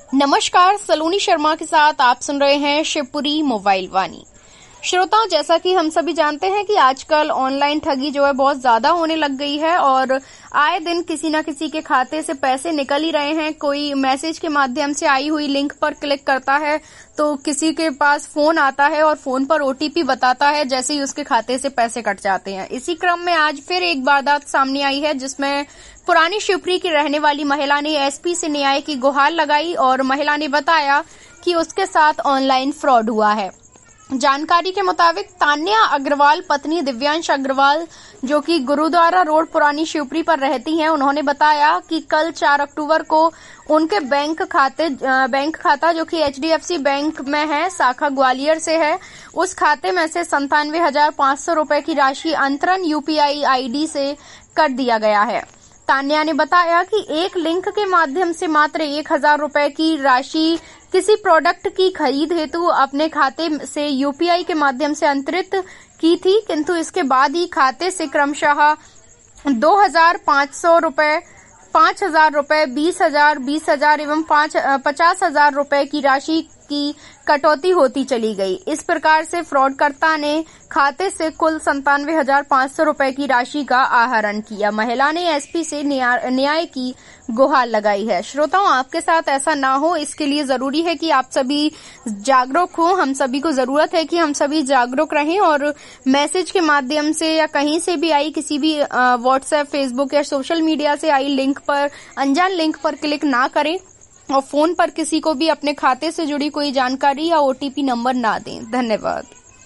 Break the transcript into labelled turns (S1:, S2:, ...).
S1: नमस्कार, सलोनी शर्मा के साथ आप सुन रहे हैं शिवपुरी मोबाइल वाणी। श्रोताओं, जैसा कि हम सभी जानते हैं कि आजकल ऑनलाइन ठगी जो है बहुत ज्यादा होने लग गई है और आए दिन किसी न किसी के खाते से पैसे निकल ही रहे हैं। कोई मैसेज के माध्यम से आई हुई लिंक पर क्लिक करता है तो किसी के पास फोन आता है और फोन पर ओटीपी बताता है, जैसे ही उसके खाते से पैसे कट जाते हैं। इसी क्रम में आज फिर एक वारदात सामने आई है जिसमें पुरानी शिवपुरी की रहने वाली महिला ने एसपी से न्याय की गुहार लगाई और महिला ने बताया कि उसके साथ ऑनलाइन फ्रॉड हुआ है। जानकारी के मुताबिक तान्या अग्रवाल पत्नी दिव्यांश अग्रवाल, जो कि गुरुद्वारा रोड पुरानी शिवपुरी पर रहती हैं, उन्होंने बताया कि कल 4 अक्टूबर को उनके बैंक खाता जो कि HDFC बैंक में है, शाखा ग्वालियर से है, उस खाते में से 97,500 रुपए की राशि अंतरण UPI ID से कट दिया गया है। तान्या ने बताया कि एक लिंक के माध्यम से मात्र 1,000 रुपए की राशि किसी प्रोडक्ट की खरीद हेतु अपने खाते से UPI के माध्यम से अंतरित की थी, किंतु इसके बाद ही खाते से क्रमशः 2,500 रुपए, 5,000 रुपए, 20,000 एवं 50,000 रुपए की राशि की कटौती होती चली गई। इस प्रकार से फ्रॉडकर्ता ने खाते से कुल 97,500 रुपए की राशि का आहरण किया। महिला ने एसपी से न्याय की गुहार लगाई है। श्रोताओं, आपके साथ ऐसा ना हो, इसके लिए जरूरी है कि आप सभी जागरूक हो। हम सभी को जरूरत है कि हम सभी जागरूक रहें और मैसेज के माध्यम से या कहीं से भी आई किसी भी व्हाट्सएप, फेसबुक या सोशल मीडिया से आई लिंक पर, अनजान लिंक पर क्लिक ना करें और फोन पर किसी को भी अपने खाते से जुड़ी कोई जानकारी या OTP नंबर ना दें। धन्यवाद।